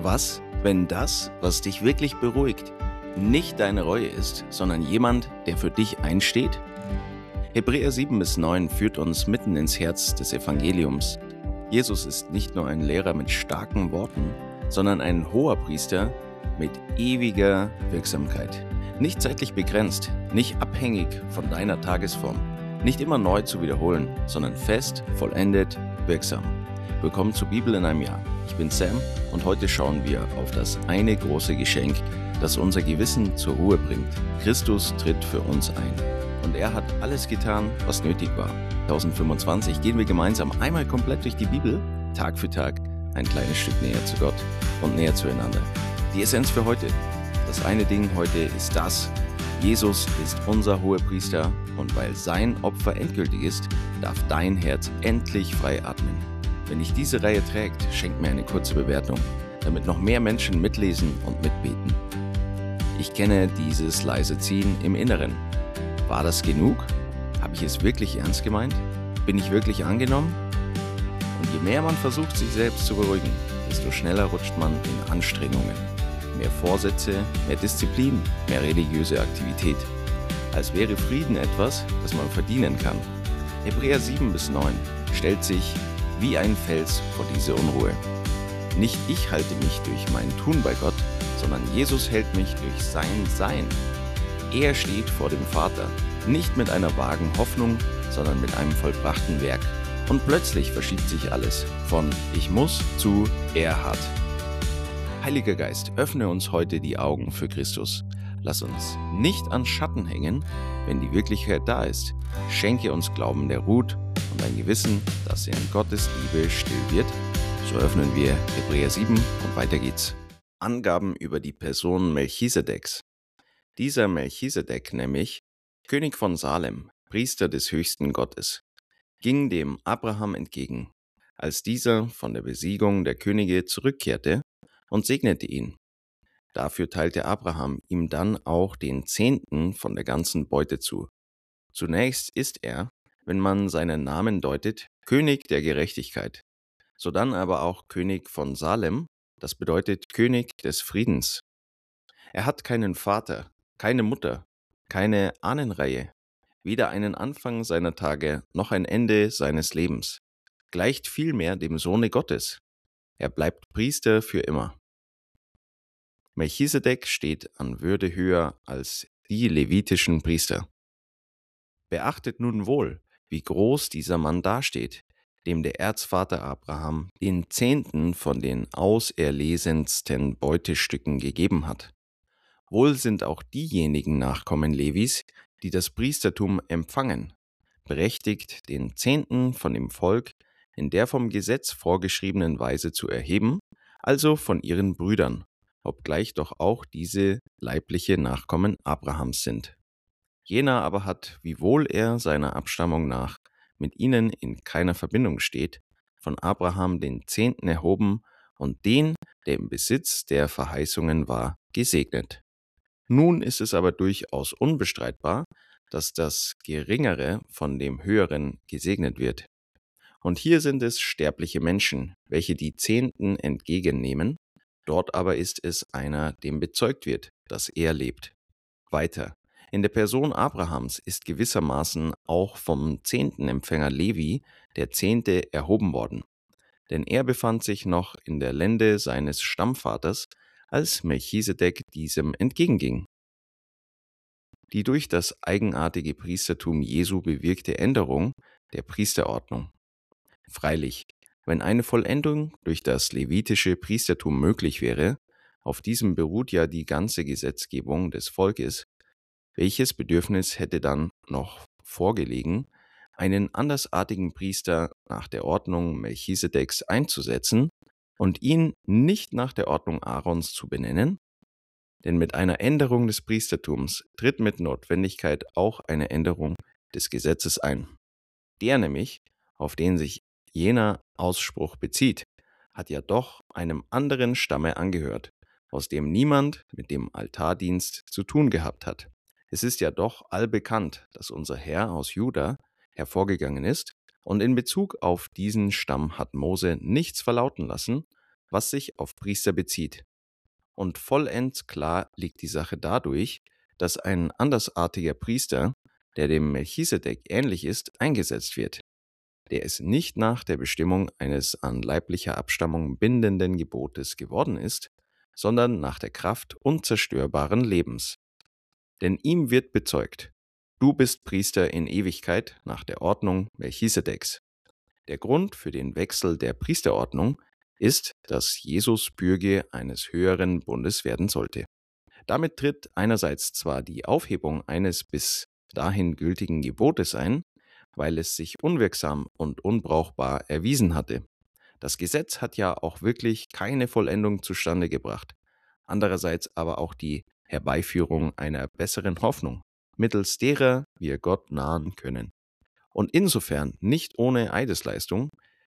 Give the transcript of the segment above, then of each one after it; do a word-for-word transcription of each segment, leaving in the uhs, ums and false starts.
Was, wenn das, was dich wirklich beruhigt, nicht deine Reue ist, sondern jemand, der für dich einsteht? Hebräer sieben bis neun führt uns mitten ins Herz des Evangeliums. Jesus ist nicht nur ein Lehrer mit starken Worten, sondern ein Hoherpriester mit ewiger Wirksamkeit. Nicht zeitlich begrenzt, nicht abhängig von deiner Tagesform, nicht immer neu zu wiederholen, sondern fest, vollendet, wirksam. Willkommen zur Bibel in einem Jahr. Ich bin Sam und heute schauen wir auf das eine große Geschenk, das unser Gewissen zur Ruhe bringt. Christus tritt für uns ein. Und er hat alles getan, was nötig war. zweitausendfünfundzwanzig gehen wir gemeinsam einmal komplett durch die Bibel, Tag für Tag, ein kleines Stück näher zu Gott und näher zueinander. Die Essenz für heute. Das eine Ding heute ist das: Jesus ist unser Hohepriester und weil sein Opfer endgültig ist, darf dein Herz endlich frei atmen. Wenn dich diese Reihe trägt, schenk mir eine kurze Bewertung, damit noch mehr Menschen mitlesen und mitbeten. Ich kenne dieses leise Ziehen im Inneren. War das genug? Habe ich es wirklich ernst gemeint? Bin ich wirklich angenommen? Und je mehr man versucht, sich selbst zu beruhigen, desto schneller rutscht man in Anstrengungen. Mehr Vorsätze, mehr Disziplin, mehr religiöse Aktivität. Als wäre Frieden etwas, das man verdienen kann. Hebräer sieben bis neun stellt sich wie ein Fels vor diese Unruhe. Nicht ich halte mich durch mein Tun bei Gott, sondern Jesus hält mich durch sein Sein. Er steht vor dem Vater, nicht mit einer vagen Hoffnung, sondern mit einem vollbrachten Werk. Und plötzlich verschiebt sich alles von ich muss zu er hat. Heiliger Geist, öffne uns heute die Augen für Christus. Lass uns nicht an Schatten hängen, wenn die Wirklichkeit da ist. Schenke uns Glauben, der ruht, und ein Gewissen, das in Gottes Liebe still wird. So öffnen wir Hebräer sieben und weiter geht's. Angaben über die Person Melchisedeks. Dieser Melchisedek nämlich, König von Salem, Priester des höchsten Gottes, ging dem Abraham entgegen, als dieser von der Besiegung der Könige zurückkehrte, und segnete ihn. Dafür teilte Abraham ihm dann auch den Zehnten von der ganzen Beute zu. Zunächst ist er, wenn man seinen Namen deutet, König der Gerechtigkeit, sodann aber auch König von Salem, das bedeutet König des Friedens. Er hat keinen Vater, keine Mutter, keine Ahnenreihe, weder einen Anfang seiner Tage noch ein Ende seines Lebens, gleicht vielmehr dem Sohne Gottes. Er bleibt Priester für immer. Melchisedek steht an Würde höher als die levitischen Priester. Beachtet nun wohl, wie groß dieser Mann dasteht, dem der Erzvater Abraham den Zehnten von den auserlesensten Beutestücken gegeben hat. Wohl sind auch diejenigen Nachkommen Levis, die das Priestertum empfangen, berechtigt, den Zehnten von dem Volk in der vom Gesetz vorgeschriebenen Weise zu erheben, also von ihren Brüdern, obgleich doch auch diese leibliche Nachkommen Abrahams sind. Jener aber hat, wiewohl er seiner Abstammung nach mit ihnen in keiner Verbindung steht, von Abraham den Zehnten erhoben und den, der im Besitz der Verheißungen war, gesegnet. Nun ist es aber durchaus unbestreitbar, dass das Geringere von dem Höheren gesegnet wird. Und hier sind es sterbliche Menschen, welche die Zehnten entgegennehmen, dort aber ist es einer, dem bezeugt wird, dass er lebt. Weiter. In der Person Abrahams ist gewissermaßen auch vom Zehntenempfänger Levi der Zehnte erhoben worden. Denn er befand sich noch in der Lende seines Stammvaters, als Melchisedek diesem entgegenging. Die durch das eigenartige Priestertum Jesu bewirkte Änderung der Priesterordnung. Freilich, wenn eine Vollendung durch das levitische Priestertum möglich wäre, auf diesem beruht ja die ganze Gesetzgebung des Volkes, welches Bedürfnis hätte dann noch vorgelegen, einen andersartigen Priester nach der Ordnung Melchisedeks einzusetzen und ihn nicht nach der Ordnung Aarons zu benennen? Denn mit einer Änderung des Priestertums tritt mit Notwendigkeit auch eine Änderung des Gesetzes ein. Der nämlich, auf den sich jener Ausspruch bezieht, hat ja doch einem anderen Stamme angehört, aus dem niemand mit dem Altardienst zu tun gehabt hat. Es ist ja doch allbekannt, dass unser Herr aus Juda hervorgegangen ist, und in Bezug auf diesen Stamm hat Mose nichts verlauten lassen, was sich auf Priester bezieht. Und vollends klar liegt die Sache dadurch, dass ein andersartiger Priester, der dem Melchisedek ähnlich ist, eingesetzt wird, der es nicht nach der Bestimmung eines an leiblicher Abstammung bindenden Gebotes geworden ist, sondern nach der Kraft unzerstörbaren Lebens. Denn ihm wird bezeugt, du bist Priester in Ewigkeit nach der Ordnung Melchisedeks. Der Grund für den Wechsel der Priesterordnung ist, dass Jesus Bürger eines höheren Bundes werden sollte. Damit tritt einerseits zwar die Aufhebung eines bis dahin gültigen Gebotes ein, weil es sich unwirksam und unbrauchbar erwiesen hatte. Das Gesetz hat ja auch wirklich keine Vollendung zustande gebracht. Andererseits aber auch die Herbeiführung einer besseren Hoffnung, mittels derer wir Gott nahen können. Und insofern nicht ohne Eidesleistung,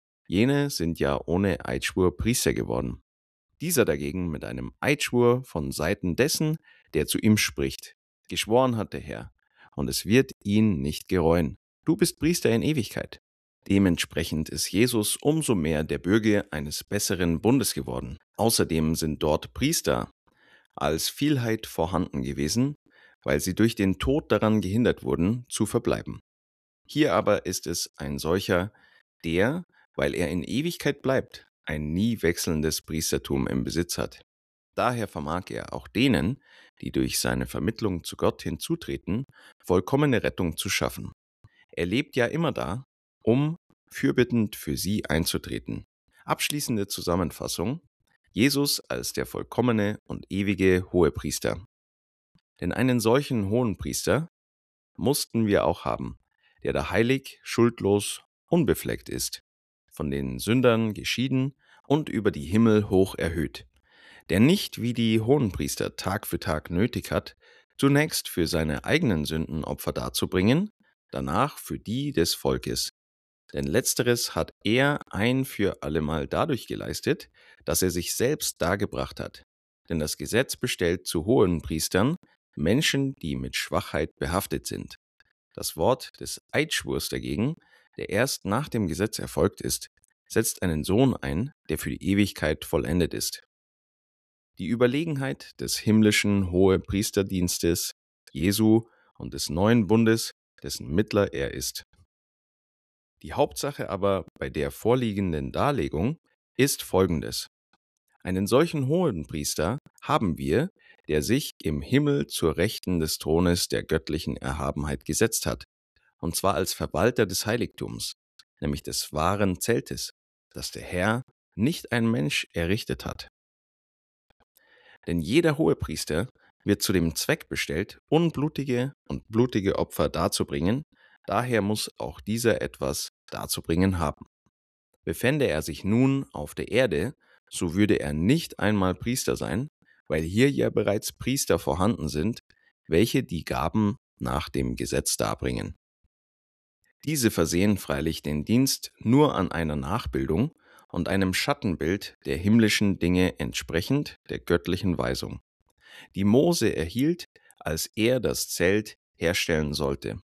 jene sind ja ohne Eidschwur Priester geworden. Dieser dagegen mit einem Eidschwur von Seiten dessen, der zu ihm spricht. Geschworen hat der Herr, und es wird ihn nicht gereuen. Du bist Priester in Ewigkeit. Dementsprechend ist Jesus umso mehr der Bürger eines besseren Bundes geworden. Außerdem sind dort Priester als Vielheit vorhanden gewesen, weil sie durch den Tod daran gehindert wurden, zu verbleiben. Hier aber ist es ein solcher, der, weil er in Ewigkeit bleibt, ein nie wechselndes Priestertum im Besitz hat. Daher vermag er auch denen, die durch seine Vermittlung zu Gott hinzutreten, vollkommene Rettung zu schaffen. Er lebt ja immer da, um fürbittend für sie einzutreten. Abschließende Zusammenfassung: Jesus als der vollkommene und ewige Hohepriester. Denn einen solchen Hohenpriester mussten wir auch haben, der da heilig, schuldlos, unbefleckt ist, von den Sündern geschieden und über die Himmel hoch erhöht, der nicht wie die Hohenpriester Tag für Tag nötig hat, zunächst für seine eigenen Sünden Opfer darzubringen, danach für die des Volkes. Denn letzteres hat er ein für allemal dadurch geleistet, dass er sich selbst dargebracht hat. Denn das Gesetz bestellt zu Hohenpriestern Menschen, die mit Schwachheit behaftet sind. Das Wort des Eidschwurs dagegen, der erst nach dem Gesetz erfolgt ist, setzt einen Sohn ein, der für die Ewigkeit vollendet ist. Die Überlegenheit des himmlischen Hohepriesterdienstes Jesu und des neuen Bundes, dessen Mittler er ist. Die Hauptsache aber bei der vorliegenden Darlegung ist folgendes: Einen solchen Hohenpriester haben wir, der sich im Himmel zur Rechten des Thrones der göttlichen Erhabenheit gesetzt hat, und zwar als Verwalter des Heiligtums, nämlich des wahren Zeltes, das der Herr, nicht ein Mensch, errichtet hat. Denn jeder Hohepriester wird zu dem Zweck bestellt, unblutige und blutige Opfer darzubringen, daher muss auch dieser etwas darzubringen haben. Befände er sich nun auf der Erde, so würde er nicht einmal Priester sein, weil hier ja bereits Priester vorhanden sind, welche die Gaben nach dem Gesetz darbringen. Diese versehen freilich den Dienst nur an einer Nachbildung und einem Schattenbild der himmlischen Dinge entsprechend der göttlichen Weisung, die Mose erhielt, als er das Zelt herstellen sollte.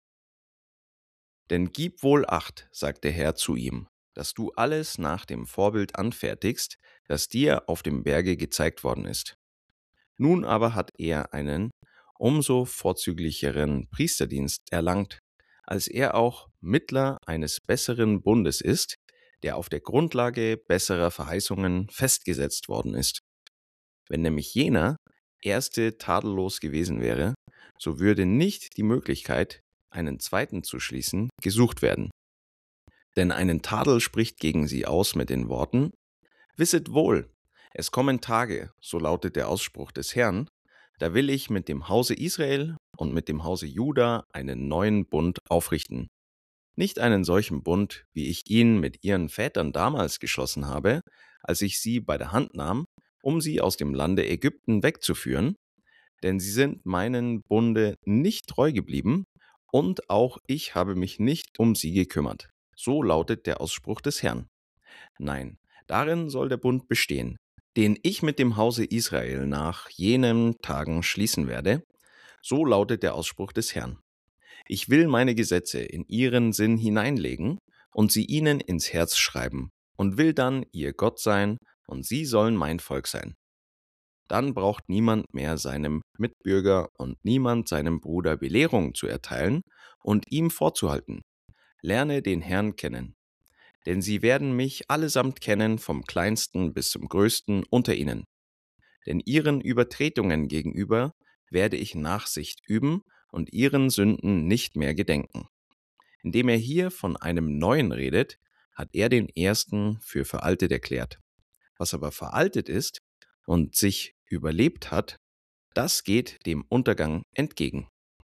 Denn gib wohl Acht, sagt der Herr zu ihm, dass du alles nach dem Vorbild anfertigst, das dir auf dem Berge gezeigt worden ist. Nun aber hat er einen umso vorzüglicheren Priesterdienst erlangt, als er auch Mittler eines besseren Bundes ist, der auf der Grundlage besserer Verheißungen festgesetzt worden ist. Wenn nämlich jener erste tadellos gewesen wäre, so würde nicht die Möglichkeit, einen zweiten zu schließen, gesucht werden. Denn einen Tadel spricht gegen sie aus mit den Worten: Wisset wohl, es kommen Tage, so lautet der Ausspruch des Herrn, da will ich mit dem Hause Israel und mit dem Hause Juda einen neuen Bund aufrichten. Nicht einen solchen Bund, wie ich ihn mit ihren Vätern damals geschlossen habe, als ich sie bei der Hand nahm, um sie aus dem Lande Ägypten wegzuführen, denn sie sind meinen Bunde nicht treu geblieben, und auch ich habe mich nicht um sie gekümmert. So lautet der Ausspruch des Herrn. Nein, darin soll der Bund bestehen, den ich mit dem Hause Israel nach jenen Tagen schließen werde. So lautet der Ausspruch des Herrn. Ich will meine Gesetze in ihren Sinn hineinlegen und sie ihnen ins Herz schreiben und will dann ihr Gott sein und sie sollen mein Volk sein. Dann braucht niemand mehr seinem Mitbürger und niemand seinem Bruder Belehrung zu erteilen und ihm vorzuhalten. Lerne den Herrn kennen, denn sie werden mich allesamt kennen, vom kleinsten bis zum größten unter ihnen. Denn ihren Übertretungen gegenüber werde ich Nachsicht üben und ihren Sünden nicht mehr gedenken. Indem er hier von einem Neuen redet, hat er den ersten für veraltet erklärt. Was aber veraltet ist und sich überlebt hat, das geht dem Untergang entgegen.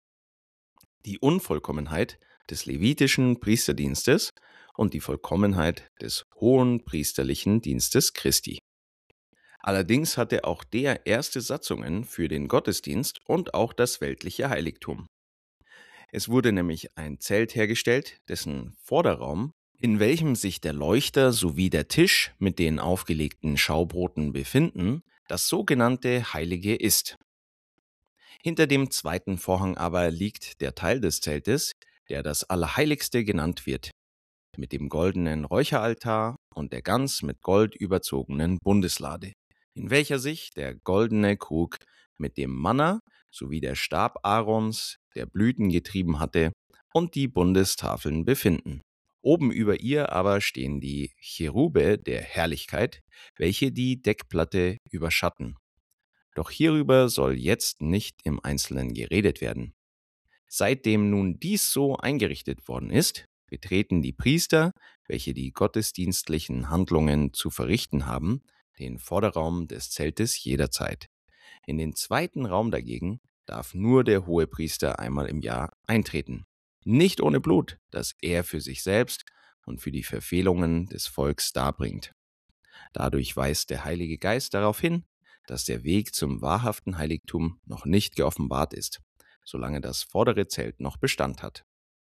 Die Unvollkommenheit des levitischen Priesterdienstes und die Vollkommenheit des hohen priesterlichen Dienstes Christi. Allerdings hatte auch der erste Satzungen für den Gottesdienst und auch das weltliche Heiligtum. Es wurde nämlich ein Zelt hergestellt, dessen Vorderraum, in welchem sich der Leuchter sowie der Tisch mit den aufgelegten Schaubroten befinden, das sogenannte Heilige ist. Hinter dem zweiten Vorhang aber liegt der Teil des Zeltes, der das Allerheiligste genannt wird, mit dem goldenen Räucheraltar und der ganz mit Gold überzogenen Bundeslade, in welcher sich der goldene Krug mit dem Manna sowie der Stab Aarons, der Blüten getrieben hatte, und die Bundestafeln befinden. Oben über ihr aber stehen die Cherube der Herrlichkeit, welche die Deckplatte überschatten. Doch hierüber soll jetzt nicht im Einzelnen geredet werden. Seitdem nun dies so eingerichtet worden ist, betreten die Priester, welche die gottesdienstlichen Handlungen zu verrichten haben, den Vorderraum des Zeltes jederzeit. In den zweiten Raum dagegen darf nur der Hohepriester einmal im Jahr eintreten. Nicht ohne Blut, das er für sich selbst und für die Verfehlungen des Volks darbringt. Dadurch weist der Heilige Geist darauf hin, dass der Weg zum wahrhaften Heiligtum noch nicht geoffenbart ist, solange das vordere Zelt noch Bestand hat.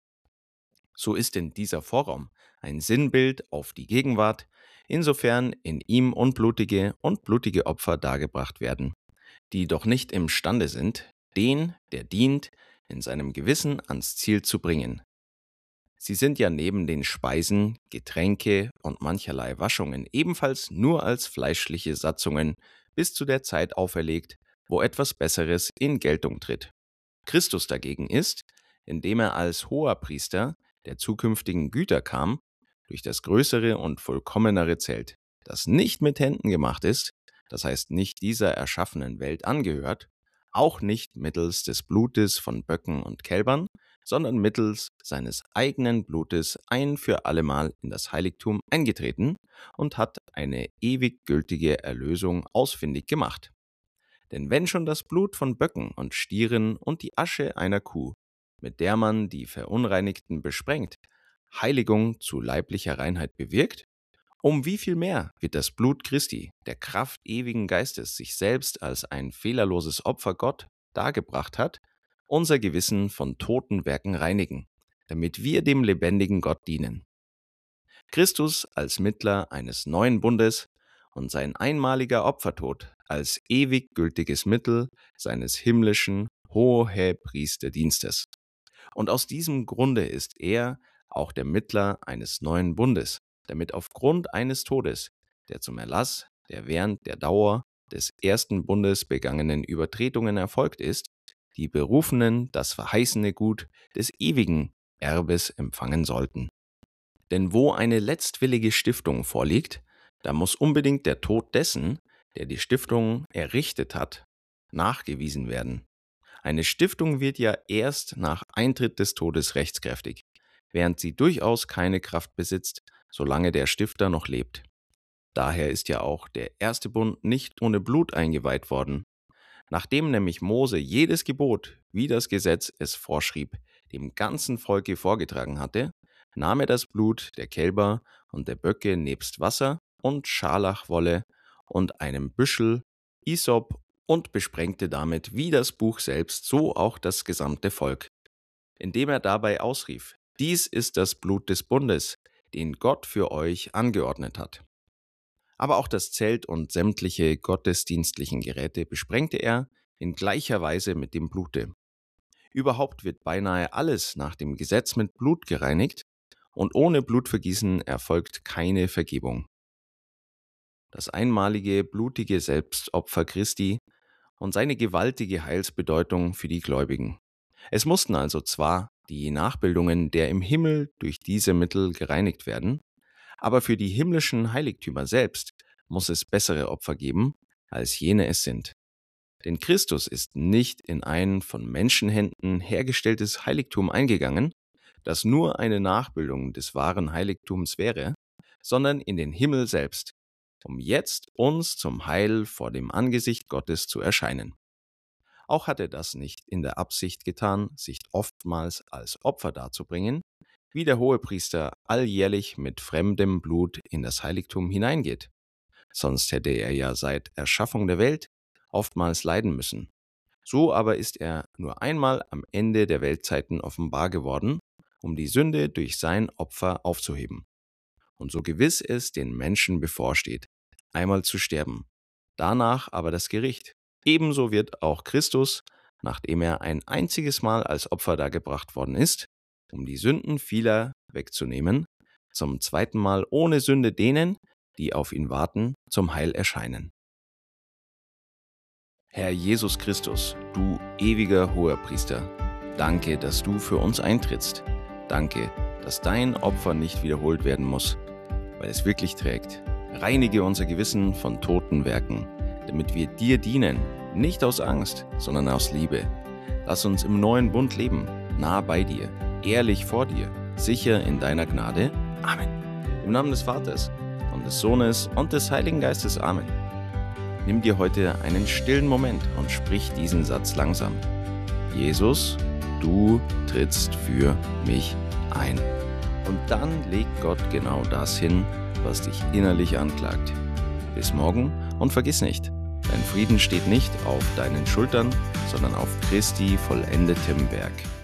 So ist denn dieser Vorraum ein Sinnbild auf die Gegenwart, insofern in ihm unblutige und blutige Opfer dargebracht werden, die doch nicht imstande sind, den, der dient, in seinem Gewissen ans Ziel zu bringen. Sie sind ja neben den Speisen, Getränke und mancherlei Waschungen ebenfalls nur als fleischliche Satzungen bis zu der Zeit auferlegt, wo etwas Besseres in Geltung tritt. Christus dagegen ist, indem er als Hoherpriester der zukünftigen Güter kam, durch das größere und vollkommenere Zelt, das nicht mit Händen gemacht ist, das heißt nicht dieser erschaffenen Welt angehört, auch nicht mittels des Blutes von Böcken und Kälbern, sondern mittels seines eigenen Blutes ein für allemal in das Heiligtum eingetreten und hat eine ewig gültige Erlösung ausfindig gemacht. Denn wenn schon das Blut von Böcken und Stieren und die Asche einer Kuh, mit der man die Verunreinigten besprengt, Heiligung zu leiblicher Reinheit bewirkt, um wie viel mehr wird das Blut Christi, der Kraft ewigen Geistes, sich selbst als ein fehlerloses Opfer Gott dargebracht hat, unser Gewissen von toten Werken reinigen, damit wir dem lebendigen Gott dienen. Christus als Mittler eines neuen Bundes und sein einmaliger Opfertod als ewig gültiges Mittel seines himmlischen Hohepriesterdienstes. Und aus diesem Grunde ist er auch der Mittler eines neuen Bundes, damit aufgrund eines Todes, der zum Erlass der während der Dauer des ersten Bundes begangenen Übertretungen erfolgt ist, die Berufenen das verheißene Gut des ewigen Erbes empfangen sollten. Denn wo eine letztwillige Stiftung vorliegt, da muss unbedingt der Tod dessen, der die Stiftung errichtet hat, nachgewiesen werden. Eine Stiftung wird ja erst nach Eintritt des Todes rechtskräftig, während sie durchaus keine Kraft besitzt, solange der Stifter noch lebt. Daher ist ja auch der erste Bund nicht ohne Blut eingeweiht worden. Nachdem nämlich Mose jedes Gebot, wie das Gesetz es vorschrieb, dem ganzen Volke vorgetragen hatte, nahm er das Blut der Kälber und der Böcke nebst Wasser und Scharlachwolle und einem Büschel Isop und besprengte damit wie das Buch selbst, so auch das gesamte Volk, indem er dabei ausrief: Dies ist das Blut des Bundes, den Gott für euch angeordnet hat. Aber auch das Zelt und sämtliche gottesdienstlichen Geräte besprengte er in gleicher Weise mit dem Blute. Überhaupt wird beinahe alles nach dem Gesetz mit Blut gereinigt, und ohne Blutvergießen erfolgt keine Vergebung. das einmalige blutige Selbstopfer Christi und seine gewaltige Heilsbedeutung für die Gläubigen. Es mussten also zwar die Nachbildungen der im Himmel durch diese Mittel gereinigt werden, aber für die himmlischen Heiligtümer selbst muss es bessere Opfer geben, als jene es sind. Denn Christus ist nicht in ein von Menschenhänden hergestelltes Heiligtum eingegangen, das nur eine Nachbildung des wahren Heiligtums wäre, sondern in den Himmel selbst, um jetzt uns zum Heil vor dem Angesicht Gottes zu erscheinen. Auch hat er das nicht in der Absicht getan, sich oftmals als Opfer darzubringen, wie der Hohepriester alljährlich mit fremdem Blut in das Heiligtum hineingeht. Sonst hätte er ja seit Erschaffung der Welt oftmals leiden müssen. So aber ist er nur einmal am Ende der Weltzeiten offenbar geworden, um die Sünde durch sein Opfer aufzuheben. Und so gewiss es den Menschen bevorsteht, einmal zu sterben, danach aber das Gericht. Ebenso wird auch Christus, nachdem er ein einziges Mal als Opfer dargebracht worden ist, um die Sünden vieler wegzunehmen, zum zweiten Mal ohne Sünde denen, die auf ihn warten, zum Heil erscheinen. Herr Jesus Christus, du ewiger Hoherpriester, danke, dass du für uns eintrittst. Danke, dass dein Opfer nicht wiederholt werden muss, weil es wirklich trägt. Reinige unser Gewissen von toten Werken, damit wir dir dienen, nicht aus Angst, sondern aus Liebe. Lass uns im neuen Bund leben, nah bei dir, ehrlich vor dir, sicher in deiner Gnade. Amen. Im Namen des Vaters und des Sohnes und des Heiligen Geistes. Amen. Nimm dir heute einen stillen Moment und sprich diesen Satz langsam. Jesus, du trittst für mich ein. Und dann legt Gott genau das hin, was dich innerlich anklagt. Bis morgen und vergiss nicht, dein Frieden steht nicht auf deinen Schultern, sondern auf Christi vollendetem Werk.